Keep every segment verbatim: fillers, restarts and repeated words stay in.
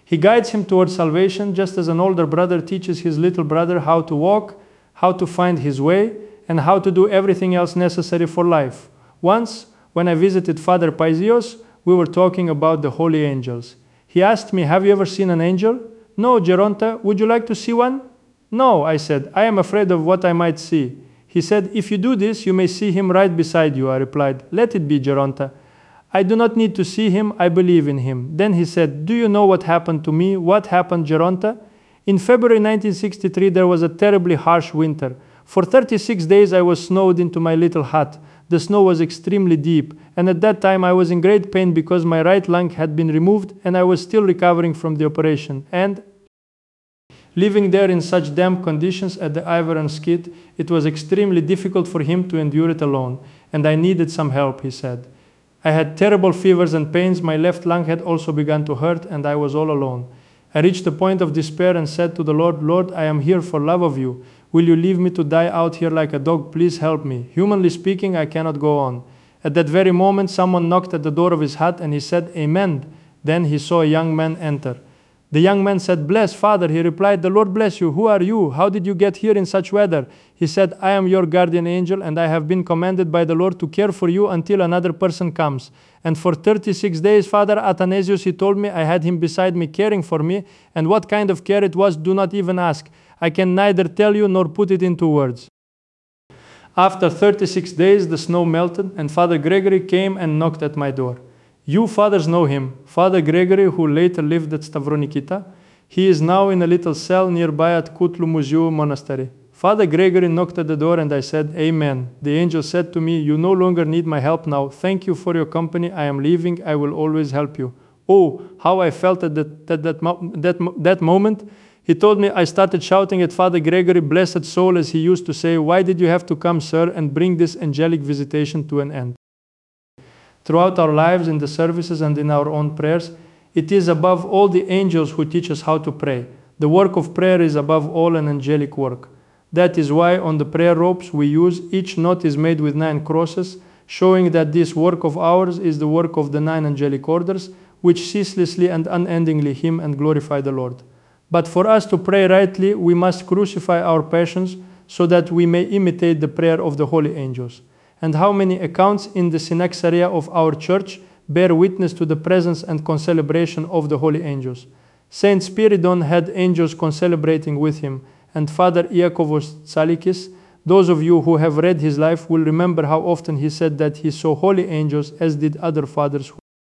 He guides him towards salvation, just as an older brother teaches his little brother how to walk, how to find his way, and how to do everything else necessary for life. Once, when I visited Father Paisios, we were talking about the holy angels. He asked me, "Have you ever seen an angel?" "No, Geronta, would you like to see one?" "No," I said, "I am afraid of what I might see." He said, "If you do this, you may see him right beside you." I replied, "Let it be, Geronta. I do not need to see him, I believe in him." Then he said, "Do you know what happened to me? What happened, Geronta?" In February nineteen sixty-three, there was a terribly harsh winter. For thirty-six days I was snowed into my little hut. The snow was extremely deep, and at that time I was in great pain because my right lung had been removed and I was still recovering from the operation. And living there in such damp conditions at the Iveron skid, it was extremely difficult for him to endure it alone, and I needed some help, he said. I had terrible fevers and pains, my left lung had also begun to hurt, and I was all alone. I reached a point of despair and said to the Lord, "Lord, I am here for love of you. Will you leave me to die out here like a dog? Please help me. Humanly speaking, I cannot go on." At that very moment, someone knocked at the door of his hut, and he said, "Amen." Then he saw a young man enter. The young man said, "Bless, Father." He replied, "The Lord bless you. Who are you? How did you get here in such weather?" He said, "I am your guardian angel, and I have been commanded by the Lord to care for you until another person comes. And for thirty-six days, Father Athanasius, he told me, I had him beside me caring for me, and what kind of care it was, do not even ask. I can neither tell you nor put it into words." After thirty-six days, the snow melted, and Father Gregory came and knocked at my door. You fathers know him, Father Gregory, who later lived at Stavronikita. He is now in a little cell nearby at Kutlu Muziu Monastery. Father Gregory knocked at the door and I said, "Amen." The angel said to me, "You no longer need my help now. Thank you for your company. I am leaving. I will always help you." Oh, how I felt at that, that, that, that, that moment. He told me I started shouting at Father Gregory, "Blessed soul," as he used to say, "Why did you have to come, sir, and bring this angelic visitation to an end?" Throughout our lives, in the services and in our own prayers, it is above all the angels who teach us how to pray. The work of prayer is above all an angelic work. That is why on the prayer ropes we use, each knot is made with nine crosses, showing that this work of ours is the work of the nine angelic orders, which ceaselessly and unendingly hymn and glorify the Lord. But for us to pray rightly, we must crucify our passions so that we may imitate the prayer of the holy angels. And how many accounts in the Synaxaria of our church bear witness to the presence and concelebration of the holy angels. Saint Spiridon had angels concelebrating with him, and Father Iakovos Tsalikis, those of you who have read his life will remember how often he said that he saw holy angels, as did other fathers.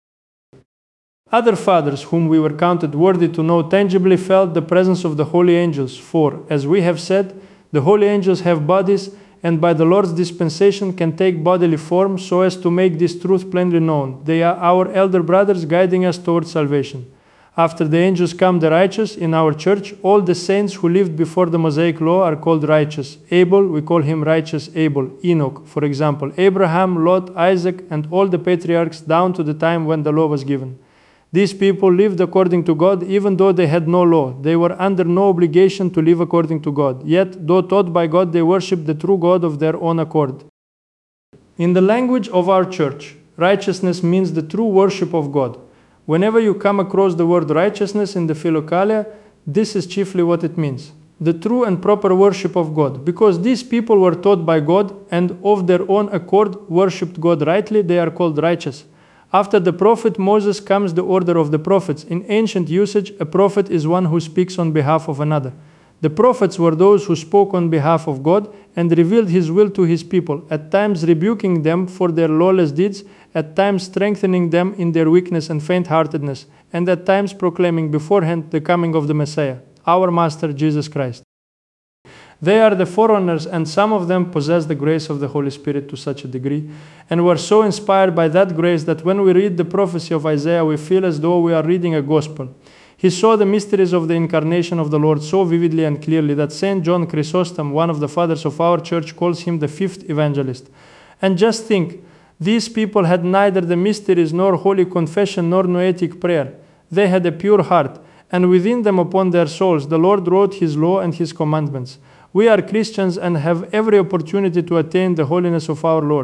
Other fathers whom we were counted worthy to know tangibly felt the presence of the holy angels, for, as we have said, the holy angels have bodies, and by the Lord's dispensation can take bodily form so as to make this truth plainly known. They are our elder brothers guiding us towards salvation. After the angels come the righteous. In our church, all the saints who lived before the Mosaic law are called righteous. Abel, we call him righteous Abel. Enoch, for example. Abraham, Lot, Isaac, and all the patriarchs down to the time when the law was given. These people lived according to God, even though they had no law. They were under no obligation to live according to God. Yet, though taught by God, they worshipped the true God of their own accord. In the language of our church, righteousness means the true worship of God. Whenever you come across the word righteousness in the Philokalia, this is chiefly what it means. The true and proper worship of God. Because these people were taught by God and of their own accord worshipped God rightly, they are called righteous. After the prophet Moses comes the order of the prophets. In ancient usage, a prophet is one who speaks on behalf of another. The prophets were those who spoke on behalf of God and revealed his will to his people, at times rebuking them for their lawless deeds, at times strengthening them in their weakness and faint-heartedness, and at times proclaiming beforehand the coming of the Messiah, our Master Jesus Christ. They are the forerunners, and some of them possess the grace of the Holy Spirit to such a degree, and were so inspired by that grace that when we read the prophecy of Isaiah, we feel as though we are reading a gospel. He saw the mysteries of the incarnation of the Lord so vividly and clearly that Saint John Chrysostom, one of the fathers of our church, calls him the fifth evangelist. And just think, these people had neither the mysteries nor holy confession nor noetic prayer. They had a pure heart, and within them upon their souls the Lord wrote his law and his commandments. We are Christians and have every opportunity to attain the holiness of our Lord.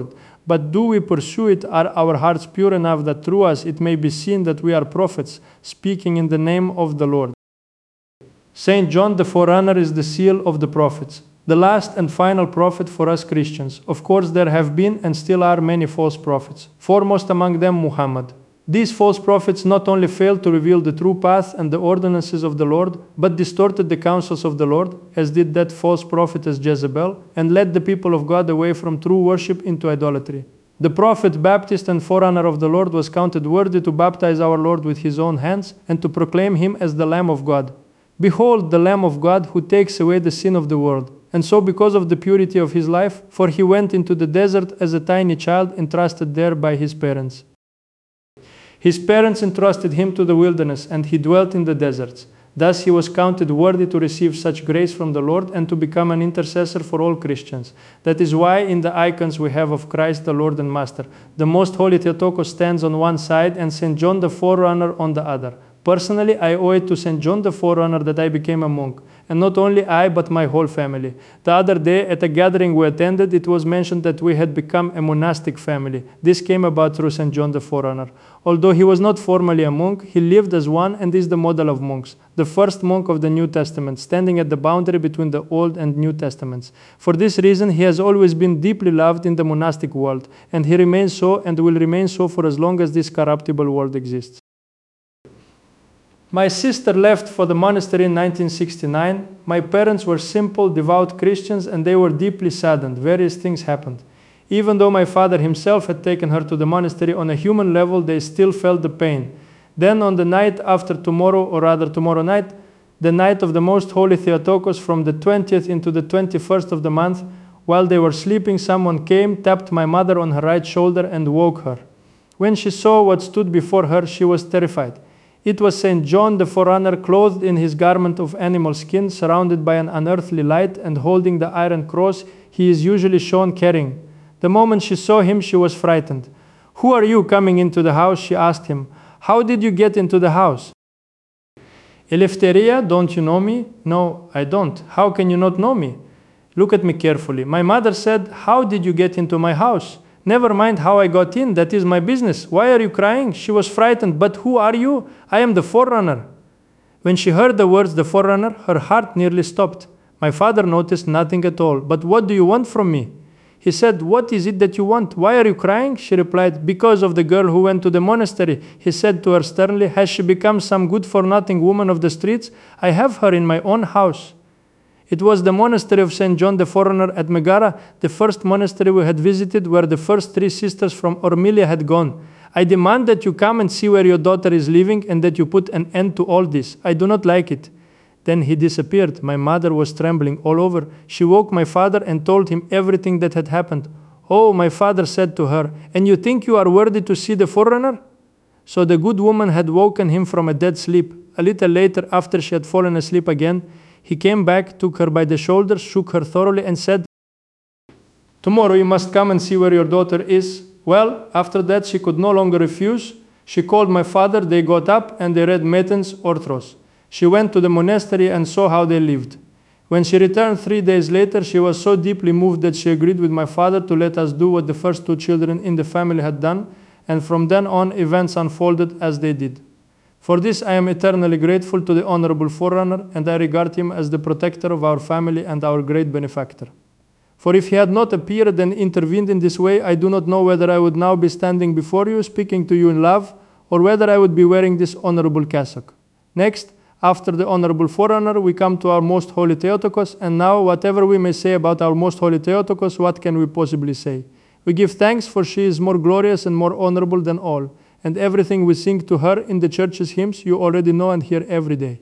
But do we pursue it? Are our hearts pure enough that through us it may be seen that we are prophets, speaking in the name of the Lord? Saint John the Forerunner is the seal of the prophets, the last and final prophet for us Christians. Of course, there have been and still are many false prophets, foremost among them Muhammad. These false prophets not only failed to reveal the true path and the ordinances of the Lord, but distorted the counsels of the Lord, as did that false prophetess Jezebel, and led the people of God away from true worship into idolatry. The prophet, Baptist, and forerunner of the Lord was counted worthy to baptize our Lord with his own hands and to proclaim him as the Lamb of God. Behold, the Lamb of God who takes away the sin of the world. And so because of the purity of his life, for he went into the desert as a tiny child entrusted there by his parents. His parents entrusted him to the wilderness, and he dwelt in the deserts. Thus he was counted worthy to receive such grace from the Lord and to become an intercessor for all Christians. That is why in the icons we have of Christ the Lord and Master, the Most Holy Theotokos stands on one side and Saint John the Forerunner on the other. Personally, I owe it to Saint John the Forerunner that I became a monk, and not only I, but my whole family. The other day, at a gathering we attended, it was mentioned that we had become a monastic family. This came about through Saint John the Forerunner. Although he was not formally a monk, he lived as one and is the model of monks, the first monk of the New Testament, standing at the boundary between the Old and New Testaments. For this reason, he has always been deeply loved in the monastic world, and he remains so and will remain so for as long as this corruptible world exists. My sister left for the monastery in nineteen sixty-nine. My parents were simple, devout Christians, and they were deeply saddened. Various things happened. Even though my father himself had taken her to the monastery, on a human level they still felt the pain. Then on the night after tomorrow, or rather tomorrow night, the night of the Most Holy Theotokos, from the twentieth into the twenty-first of the month, while they were sleeping, someone came, tapped my mother on her right shoulder and woke her. When she saw what stood before her, she was terrified. It was Saint John the Forerunner, clothed in his garment of animal skin, surrounded by an unearthly light, and holding the iron cross he is usually shown carrying. The moment she saw him, she was frightened. "Who are you coming into the house?" she asked him. "How did you get into the house?" "Eleftheria, don't you know me?" "No, I don't." "How can you not know me?" "Look at me carefully." My mother said, "How did you get into my house?" "Never mind how I got in, that is my business. Why are you crying?" She was frightened. "But who are you?" "I am the Forerunner." When she heard the words "the Forerunner," her heart nearly stopped. My father noticed nothing at all. "But what do you want from me?" He said, "What is it that you want? Why are you crying?" She replied, "Because of the girl who went to the monastery." He said to her sternly, "Has she become some good-for-nothing woman of the streets? I have her in my own house." It was the monastery of Saint John the Forerunner at Megara, the first monastery we had visited, where the first three sisters from Ormilia had gone. "I demand that you come and see where your daughter is living, and that you put an end to all this. I do not like it." Then he disappeared. My mother was trembling all over. She woke my father and told him everything that had happened. "Oh," my father said to her, "and you think you are worthy to see the Forerunner?" So the good woman had woken him from a dead sleep. A little later, after she had fallen asleep again, he came back, took her by the shoulders, shook her thoroughly, and said, "Tomorrow you must come and see where your daughter is." Well, after that she could no longer refuse. She called my father, they got up, and they read Matins Orthros. She went to the monastery and saw how they lived. When she returned three days later, she was so deeply moved that she agreed with my father to let us do what the first two children in the family had done, and from then on events unfolded as they did. For this I am eternally grateful to the Honorable Forerunner, and I regard him as the protector of our family and our great benefactor. For if he had not appeared and intervened in this way, I do not know whether I would now be standing before you, speaking to you in love, or whether I would be wearing this honorable cassock. Next, after the Honorable Forerunner, we come to our Most Holy Theotokos, and now, whatever we may say about our Most Holy Theotokos, what can we possibly say? We give thanks, for she is more glorious and more honorable than all, and everything we sing to her in the church's hymns you already know and hear every day.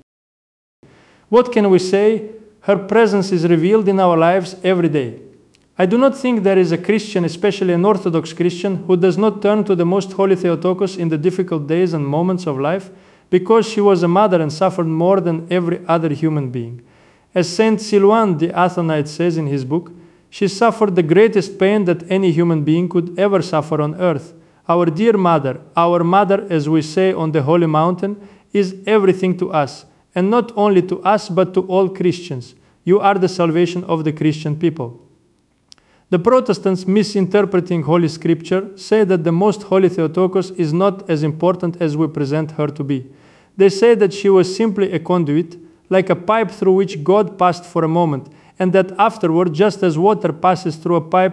What can we say? Her presence is revealed in our lives every day. I do not think there is a Christian, especially an Orthodox Christian, who does not turn to the Most Holy Theotokos in the difficult days and moments of life, because she was a mother and suffered more than every other human being. As Saint Silouan the Athonite says in his book, she suffered the greatest pain that any human being could ever suffer on earth. Our dear mother, our mother, as we say on the Holy Mountain, is everything to us, and not only to us, but to all Christians. You are the salvation of the Christian people. The Protestants, misinterpreting Holy Scripture, say that the Most Holy Theotokos is not as important as we present her to be. They say that she was simply a conduit, like a pipe through which God passed for a moment, and that afterward, just as water passes through a pipe,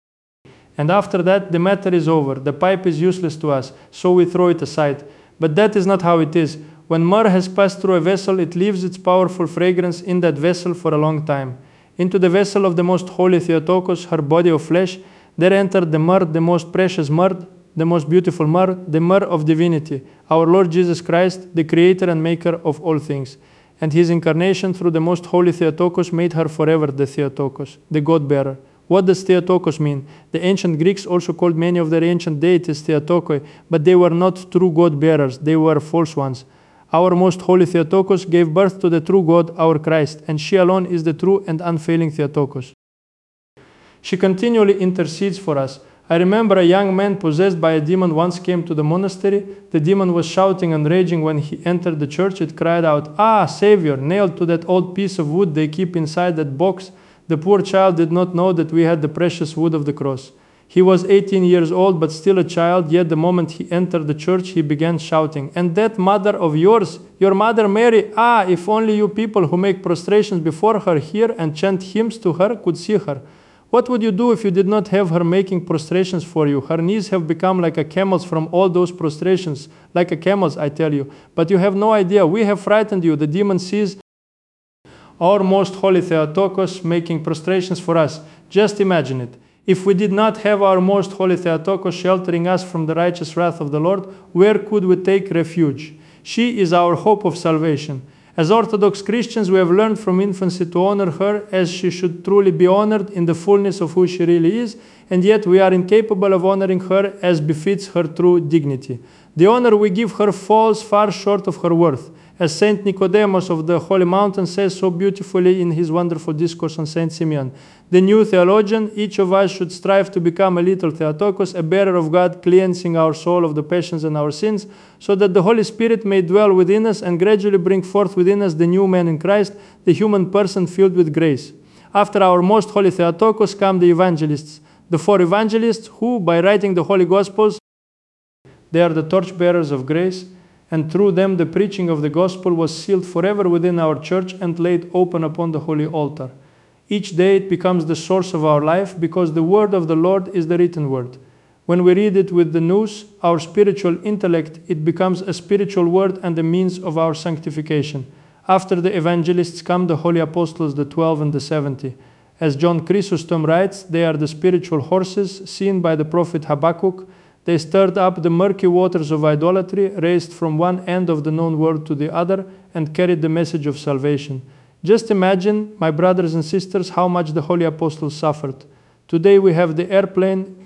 and after that the matter is over, the pipe is useless to us, so we throw it aside. But that is not how it is. When myrrh has passed through a vessel, it leaves its powerful fragrance in that vessel for a long time. Into the vessel of the Most Holy Theotokos, her body of flesh, there entered the myrrh, the most precious myrrh, the most beautiful myrrh, the myrrh of divinity, our Lord Jesus Christ, the creator and maker of all things. And his incarnation through the Most Holy Theotokos made her forever the Theotokos, the God-bearer. What does Theotokos mean? The ancient Greeks also called many of their ancient deities Theotokoi, but they were not true God-bearers, they were false ones. Our Most Holy Theotokos gave birth to the true God, our Christ, and she alone is the true and unfailing Theotokos. She continually intercedes for us. I remember a young man possessed by a demon once came to the monastery. The demon was shouting and raging when he entered the church. It cried out, "Ah, Savior, nailed to that old piece of wood they keep inside that box." The poor child did not know that we had the precious wood of the cross. He was eighteen years old, but still a child, yet the moment he entered the church, he began shouting, "And that mother of yours, your mother Mary, ah, if only you people who make prostrations before her here and chant hymns to her could see her. What would you do if you did not have her making prostrations for you? Her knees have become like a camel's from all those prostrations, like a camel's, I tell you. But you have no idea, we have frightened you, the demon sees our Most Holy Theotokos making prostrations for us. Just imagine it. If we did not have our Most Holy Theotokos sheltering us from the righteous wrath of the Lord, where could we take refuge? She is our hope of salvation. As Orthodox Christians, we have learned from infancy to honor her as she should truly be honored in the fullness of who she really is, and yet we are incapable of honoring her as befits her true dignity. The honor we give her falls far short of her worth. As Saint Nicodemus of the Holy Mountain says so beautifully in his wonderful discourse on Saint Simeon, the new theologian, each of us should strive to become a little Theotokos, a bearer of God, cleansing our soul of the passions and our sins, so that the Holy Spirit may dwell within us and gradually bring forth within us the new man in Christ, the human person filled with grace. After our Most Holy Theotokos come the evangelists, the four evangelists who, by writing the Holy Gospels, they are the torchbearers of grace, and through them the preaching of the gospel was sealed forever within our church and laid open upon the holy altar. Each day it becomes the source of our life because the word of the Lord is the written word. When we read it with the nous, our spiritual intellect, it becomes a spiritual word and the means of our sanctification. After the evangelists come the holy apostles, the twelve and the seventy. As John Chrysostom writes, they are the spiritual horses seen by the prophet Habakkuk. They stirred up the murky waters of idolatry, raised from one end of the known world to the other, and carried the message of salvation. Just imagine, my brothers and sisters, how much the holy apostles suffered. Today we have the airplane.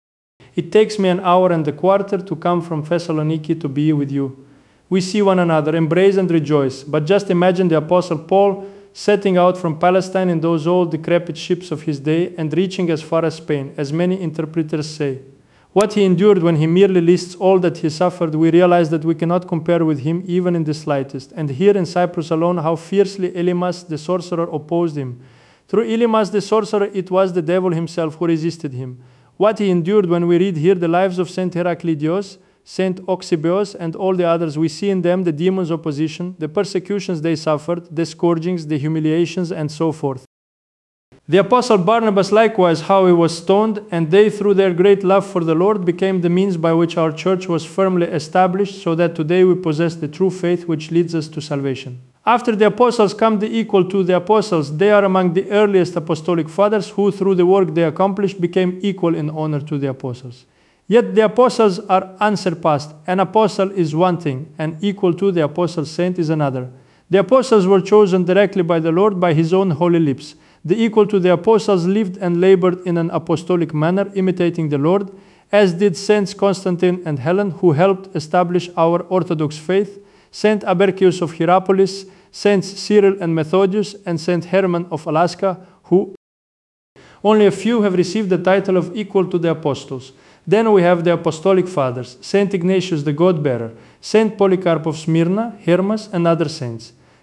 It takes me an hour and a quarter to come from Thessaloniki to be with you. We see one another, embrace and rejoice. But just imagine the Apostle Paul setting out from Palestine in those old decrepit ships of his day and reaching as far as Spain, as many interpreters say. What he endured when he merely lists all that he suffered, we realize that we cannot compare with him even in the slightest. And here in Cyprus alone, how fiercely Elymas the sorcerer opposed him. Through Elymas the sorcerer, it was the devil himself who resisted him. What he endured when we read here the lives of Saint Heraclidios, Saint Oxybeos, and all the others, we see in them the demon's opposition, the persecutions they suffered, the scourgings, the humiliations, and so forth. The Apostle Barnabas likewise, how he was stoned, and they, through their great love for the Lord, became the means by which our church was firmly established, so that today we possess the true faith which leads us to salvation. After the apostles come the equal to the apostles. They are among the earliest apostolic fathers who, through the work they accomplished, became equal in honor to the apostles. Yet the apostles are unsurpassed. An apostle is one thing, and equal to the apostle saint is another. The apostles were chosen directly by the Lord by his own holy lips. The equal to the apostles lived and labored in an apostolic manner, imitating the Lord, as did Saints Constantine and Helen, who helped establish our Orthodox faith, Saint Abercius of Hierapolis, Saints Cyril and Methodius, and Saint Herman of Alaska, who only a few have received the title of equal to the apostles. Then we have the apostolic fathers, Saint Ignatius the God-bearer, Saint Polycarp of Smyrna, Hermas, and other saints.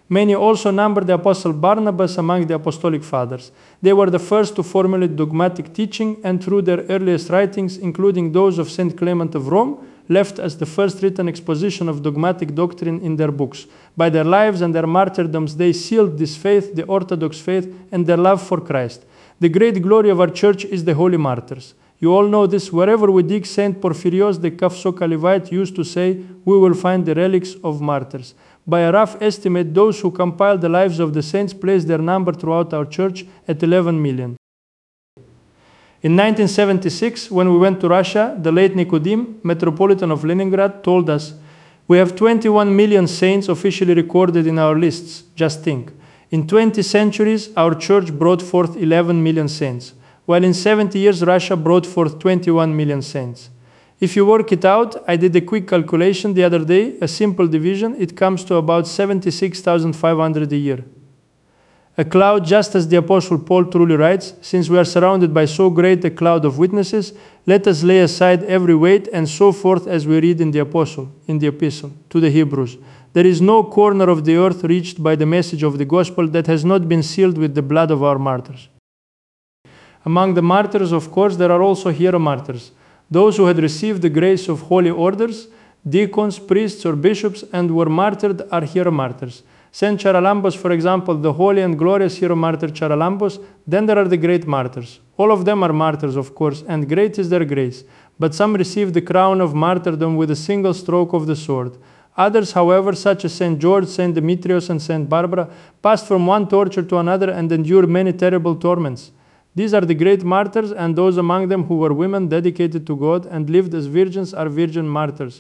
Many also number the Apostle Barnabas among the Apostolic Fathers. They were the first to formulate dogmatic teaching, and through their earliest writings, including those of Saint Clement of Rome, left us the first written exposition of dogmatic doctrine in their books. By their lives and their martyrdoms, they sealed this faith, the Orthodox faith, and their love for Christ. The great glory of our church is the holy martyrs. You all know this. Wherever we dig, Saint Porphyrios the Capso-Calivite used to say, we will find the relics of martyrs. By a rough estimate, those who compiled the lives of the saints place their number throughout our church at eleven million. In nineteen seventy-six, when we went to Russia, the late Nicodim, Metropolitan of Leningrad, told us, we have twenty-one million saints officially recorded in our lists. Just think. In twenty centuries, our church brought forth eleven million saints, while in seventy years, Russia brought forth twenty-one million saints. If you work it out, I did a quick calculation the other day, a simple division, it comes to about seventy-six thousand five hundred a year. A cloud, just as the Apostle Paul truly writes, since we are surrounded by so great a cloud of witnesses, let us lay aside every weight and so forth as we read in the Apostle, in the Epistle, to the Hebrews. There is no corner of the earth reached by the message of the gospel that has not been sealed with the blood of our martyrs. Among the martyrs, of course, there are also hero martyrs, those who had received the grace of holy orders, deacons, priests, or bishops, and were martyred are hero martyrs. Saint Charalambos, for example, the holy and glorious hero martyr Charalambos. Then there are the great martyrs. All of them are martyrs, of course, and great is their grace. But some received the crown of martyrdom with a single stroke of the sword. Others, however, such as Saint George, Saint Demetrius, and Saint Barbara, passed from one torture to another and endured many terrible torments. These are the great martyrs, and those among them who were women dedicated to God and lived as virgins are virgin martyrs.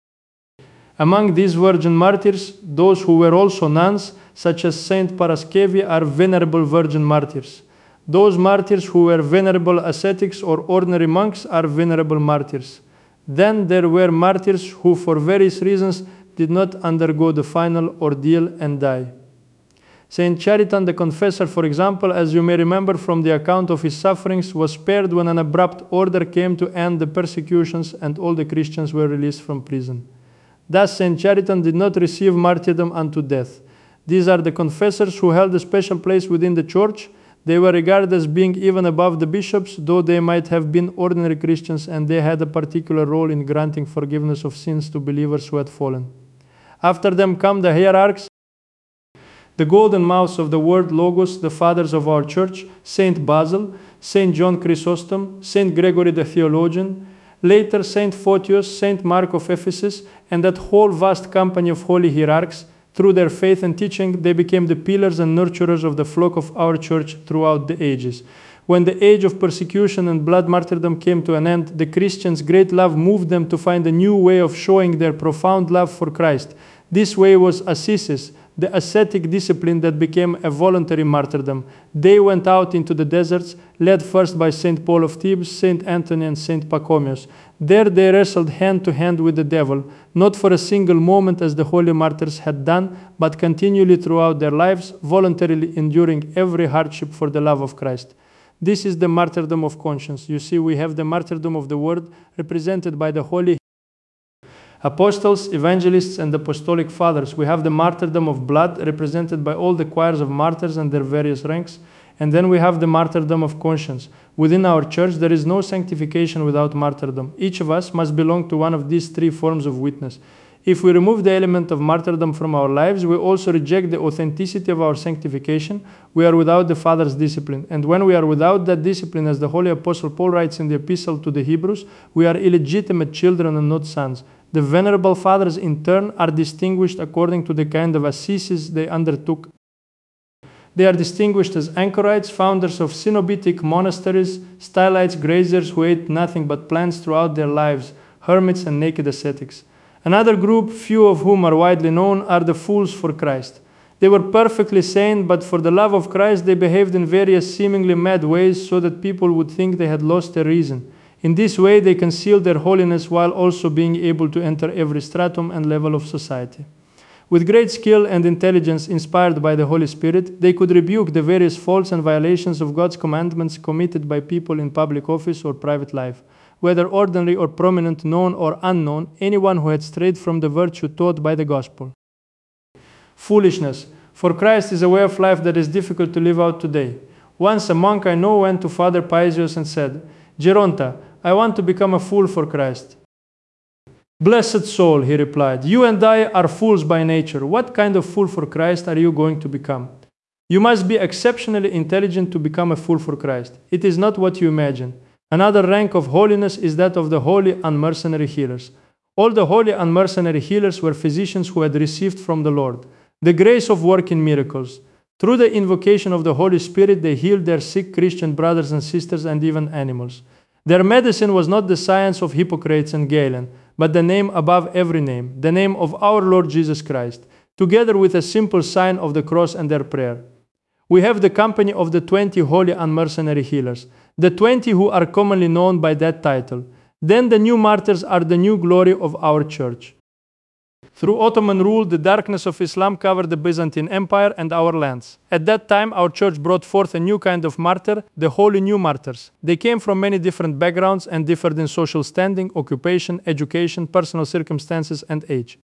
Among these virgin martyrs, those who were also nuns, such as Saint Paraskevi, are venerable virgin martyrs. Those martyrs who were venerable ascetics or ordinary monks are venerable martyrs. Then there were martyrs who, for various reasons, did not undergo the final ordeal and die. Saint Chariton the Confessor, for example, as you may remember from the account of his sufferings, was spared when an abrupt order came to end the persecutions and all the Christians were released from prison. Thus, Saint Chariton did not receive martyrdom unto death. These are the confessors who held a special place within the church. They were regarded as being even above the bishops, though they might have been ordinary Christians, and they had a particular role in granting forgiveness of sins to believers who had fallen. After them come the hierarchs, the golden mouths of the word Logos, the fathers of our church, Saint Basil, Saint John Chrysostom, Saint Gregory the Theologian, later Saint Photius, Saint Mark of Ephesus, and that whole vast company of holy hierarchs. Through their faith and teaching, they became the pillars and nurturers of the flock of our church throughout the ages. When the age of persecution and blood martyrdom came to an end, the Christians' great love moved them to find a new way of showing their profound love for Christ. This way was ascesis, the ascetic discipline that became a voluntary martyrdom. They went out into the deserts, led first by Saint Paul of Thebes, Saint Anthony, and Saint Pachomius. There they wrestled hand to hand with the devil, not for a single moment as the holy martyrs had done, but continually throughout their lives, voluntarily enduring every hardship for the love of Christ. This is the martyrdom of conscience. You see, we have the martyrdom of the word represented by the holy apostles, evangelists, and apostolic fathers. We have the martyrdom of blood represented by all the choirs of martyrs and their various ranks. And then we have the martyrdom of conscience. Within our church, there is no sanctification without martyrdom. Each of us must belong to one of these three forms of witness. If we remove the element of martyrdom from our lives, we also reject the authenticity of our sanctification. We are without the Father's discipline. And when we are without that discipline, as the Holy Apostle Paul writes in the Epistle to the Hebrews, we are illegitimate children and not sons. The venerable fathers, in turn, are distinguished according to the kind of ascesis they undertook. They are distinguished as anchorites, founders of cenobitic monasteries, stylites, graziers who ate nothing but plants throughout their lives, hermits and naked ascetics. Another group, few of whom are widely known, are the fools for Christ. They were perfectly sane, but for the love of Christ they behaved in various seemingly mad ways so that people would think they had lost their reason. In this way they concealed their holiness while also being able to enter every stratum and level of society. With great skill and intelligence inspired by the Holy Spirit, they could rebuke the various faults and violations of God's commandments committed by people in public office or private life. Whether ordinary or prominent, known or unknown, anyone who had strayed from the virtue taught by the gospel. Foolishness. For Christ is a way of life that is difficult to live out today. Once a monk I know went to Father Paisios and said, "Geronta, I want to become a fool for Christ." "Blessed soul," he replied, "you and I are fools by nature. What kind of fool for Christ are you going to become? You must be exceptionally intelligent to become a fool for Christ. It is not what you imagine. Another rank of holiness is that of the holy and mercenary healers. All the holy and mercenary healers were physicians who had received from the Lord the grace of working miracles. Through the invocation of the Holy Spirit, they healed their sick Christian brothers and sisters and even animals. Their medicine was not the science of Hippocrates and Galen, but the name above every name, the name of our Lord Jesus Christ, together with a simple sign of the cross and their prayer. We have the company of the twenty holy and mercenary healers, the twenty who are commonly known by that title. Then the new martyrs are the new glory of our church. Through Ottoman rule, the darkness of Islam covered the Byzantine Empire and our lands. At that time, our church brought forth a new kind of martyr, the holy new martyrs. They came from many different backgrounds and differed in social standing, occupation, education, personal circumstances, and age.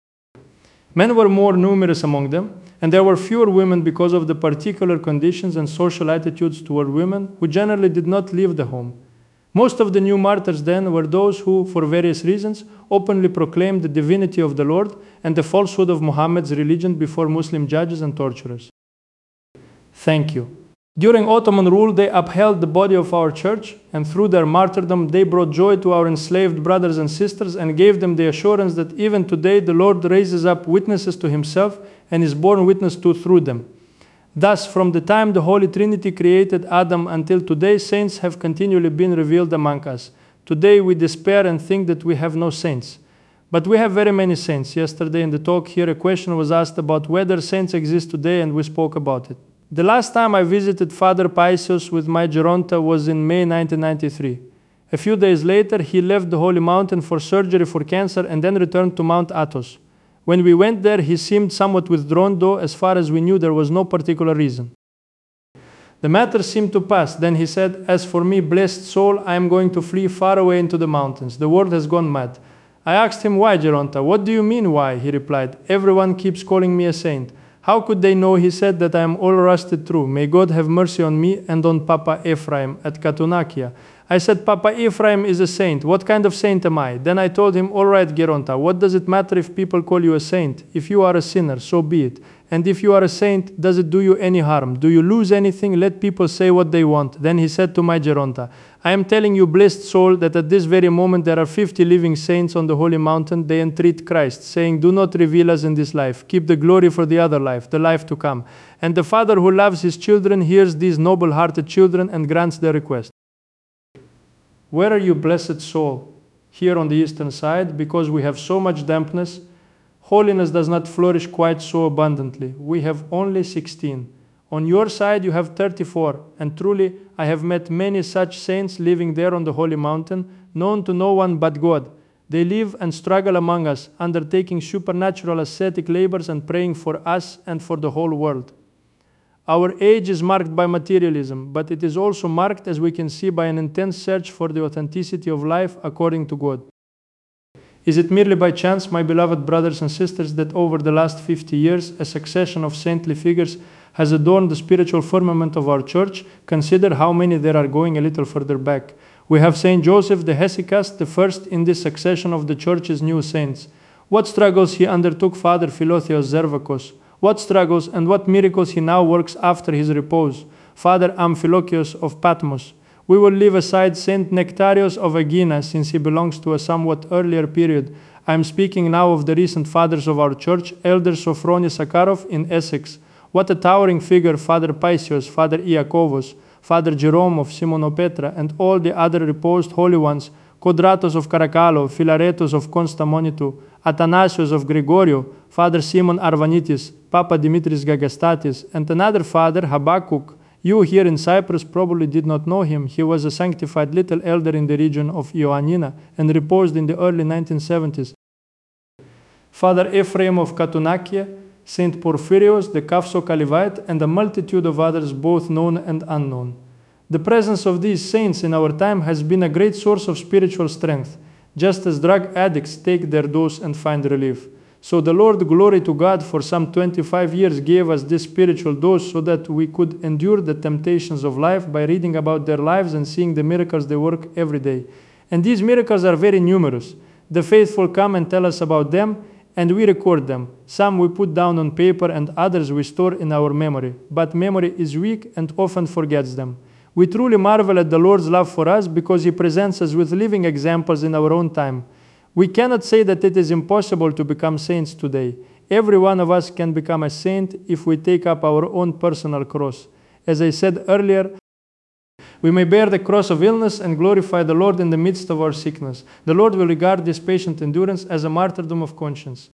Men were more numerous among them, and there were fewer women because of the particular conditions and social attitudes toward women who generally did not leave the home. Most of the new martyrs then were those who, for various reasons, openly proclaimed the divinity of the Lord and the falsehood of Muhammad's religion before Muslim judges and torturers. Thank you. During Ottoman rule, they upheld the body of our church, and through their martyrdom, they brought joy to our enslaved brothers and sisters and gave them the assurance that even today the Lord raises up witnesses to himself and is borne witness to through them. Thus, from the time the Holy Trinity created Adam until today, saints have continually been revealed among us. Today we despair and think that we have no saints. But we have very many saints. Yesterday in the talk here, a question was asked about whether saints exist today, and we spoke about it. The last time I visited Father Paisios with my Geronta was in May nineteen ninety-three. A few days later, he left the Holy Mountain for surgery for cancer and then returned to Mount Athos. When we went there, he seemed somewhat withdrawn, though as far as we knew there was no particular reason. The matter seemed to pass. Then he said, "As for me, blessed soul, I am going to flee far away into the mountains. The world has gone mad." I asked him, "Why, Geronta? What do you mean, why?" He replied, "Everyone keeps calling me a saint. How could they know," he said, "that I am all rusted through? May God have mercy on me and on Papa Ephraim at Katunakia." I said, "Papa Ephraim is a saint. What kind of saint am I?" Then I told him, "All right, Geronta, what does it matter if people call you a saint? If you are a sinner, so be it. And if you are a saint, does it do you any harm? Do you lose anything? Let people say what they want." Then he said to my Geronta, "I am telling you, blessed soul, that at this very moment there are fifty living saints on the holy mountain. They entreat Christ, saying, 'Do not reveal us in this life. Keep the glory for the other life, the life to come.' And the Father who loves his children hears these noble-hearted children and grants their request." Where are you, blessed soul? Here on the eastern side, because we have so much dampness, holiness does not flourish quite so abundantly. We have only sixteen. On your side you have thirty-four, and truly I have met many such saints living there on the holy mountain, known to no one but God. They live and struggle among us, undertaking supernatural ascetic labors and praying for us and for the whole world. Our age is marked by materialism, but it is also marked, as we can see, by an intense search for the authenticity of life according to God. Is it merely by chance, my beloved brothers and sisters, that over the last fifty years a succession of saintly figures has adorned the spiritual firmament of our church? Consider how many there are going a little further back. We have Saint Joseph the Hesychast, the first in this succession of the church's new saints. What struggles he undertook, Father Philotheos Zervakos. What struggles and what miracles he now works after his repose. Father Amphilochios of Patmos. We will leave aside Saint Nectarios of Aegina, since he belongs to a somewhat earlier period. I am speaking now of the recent fathers of our church, Elder Sophrony Sakharov in Essex. What a towering figure, Father Paisios, Father Iakovos, Father Jerome of Simonopetra, and all the other reposed holy ones, Kodratos of Karakalo, Philaretos of Konstamonitou, Athanasios of Gregorio, Father Simon Arvanitis, Papa Dimitris Gagastatis, and another father, Habakkuk. You here in Cyprus probably did not know him. He was a sanctified little elder in the region of Ioannina and reposed in the early nineteen seventies. Father Ephraim of Katunakia, Saint Porphyrios, the Kafso-Kalivite, and a multitude of others, both known and unknown. The presence of these saints in our time has been a great source of spiritual strength, just as drug addicts take their dose and find relief. So the Lord, glory to God, for some twenty-five years gave us this spiritual dose so that we could endure the temptations of life by reading about their lives and seeing the miracles they work every day. And these miracles are very numerous. The faithful come and tell us about them, and we record them. Some we put down on paper and others we store in our memory. But memory is weak and often forgets them. We truly marvel at the Lord's love for us because He presents us with living examples in our own time. We cannot say that it is impossible to become saints today. Every one of us can become a saint if we take up our own personal cross. As I said earlier, we may bear the cross of illness and glorify the Lord in the midst of our sickness. The Lord will regard this patient endurance as a martyrdom of conscience.